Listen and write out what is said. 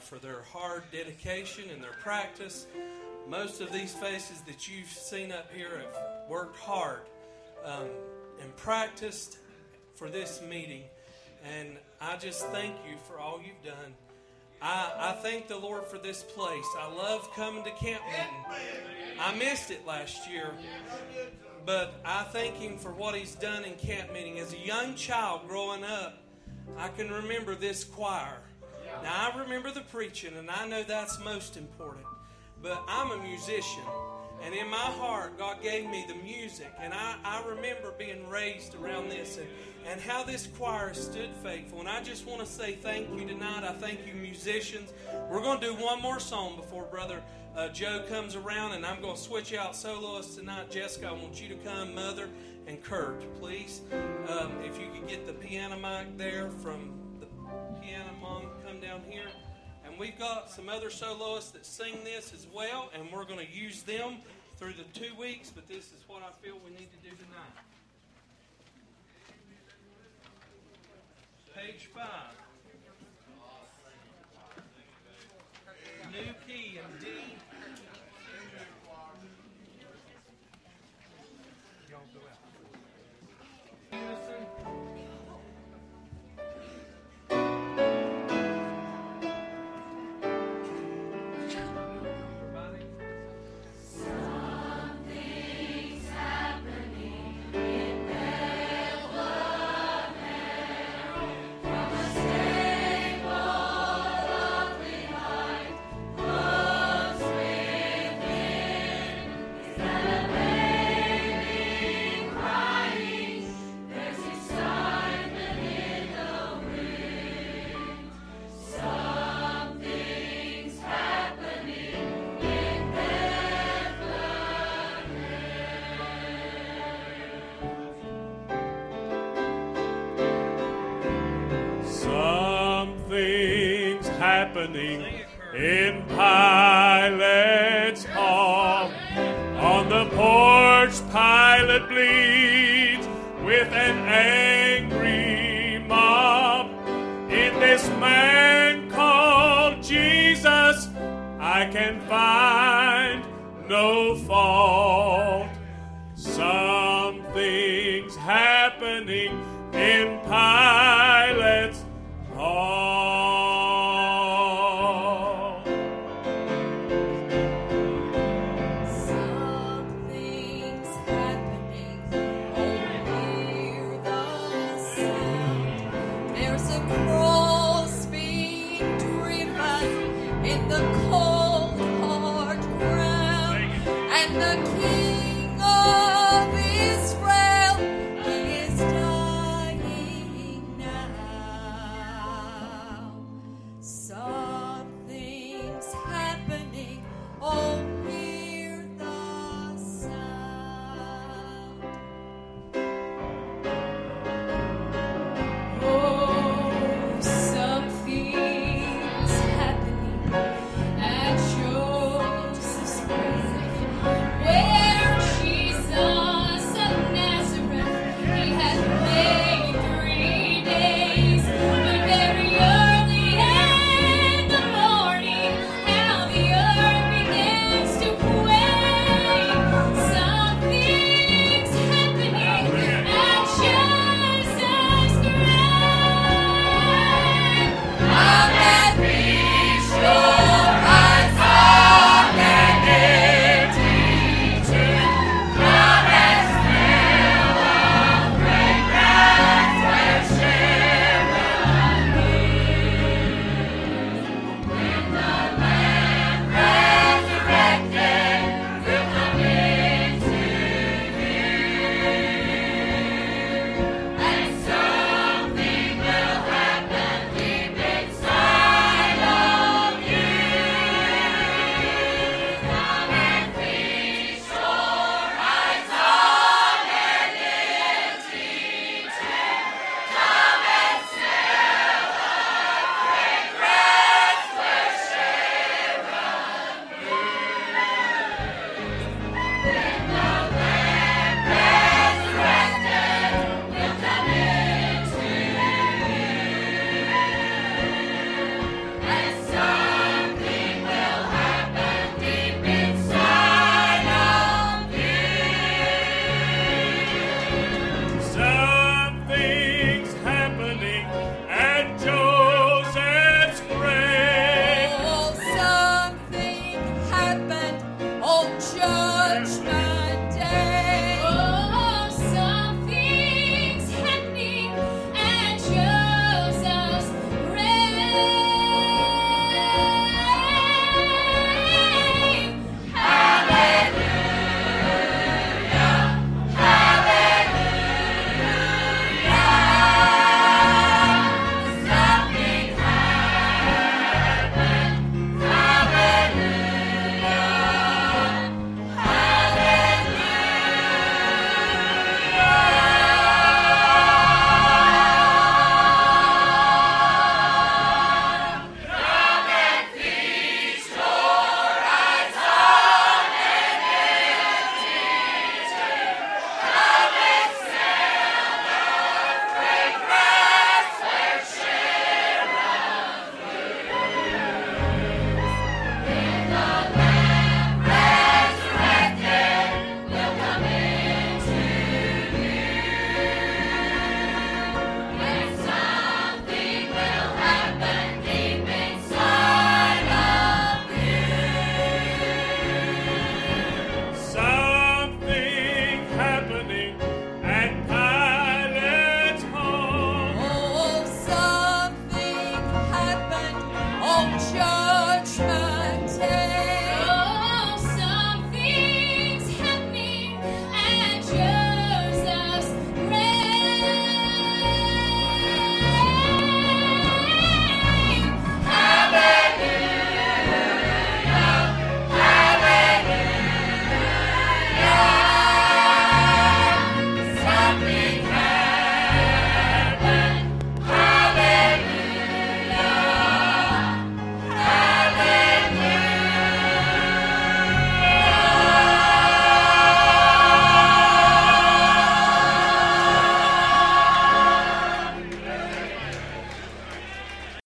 for their hard dedication and their practice. Most of these faces that you've seen up here have worked hard and practiced for this meeting. And I just thank you for all you've done. I thank the Lord for this place. I love coming to camp meeting. I missed it last year, but I thank Him for what He's done in camp meeting. As a young child growing up, I can remember this choir. Now, I remember the preaching, and I know that's most important, but I'm a musician. And in my heart, God gave me the music. And I remember being raised around this and how this choir stood faithful. And I just want to say thank you tonight. I thank you, musicians. We're going to do one more song before Brother Joe comes around. And I'm going to switch out soloists tonight. Jessica, I want you to come. Mother and Kurt, please. If you could get the piano mic there from the piano mom, come down here. And we've got some other soloists that sing this as well, and we're going to use them through the 2 weeks, but this is what I feel we need to do tonight. Page 5. New key in D. Y'all go out. Unison. In Pilate's hall, on the porch Pilate bleeds with an angry mob. In this man called Jesus, I can find no fault. Something's happening in Pilate's hall. There's a cross being driven in the cold.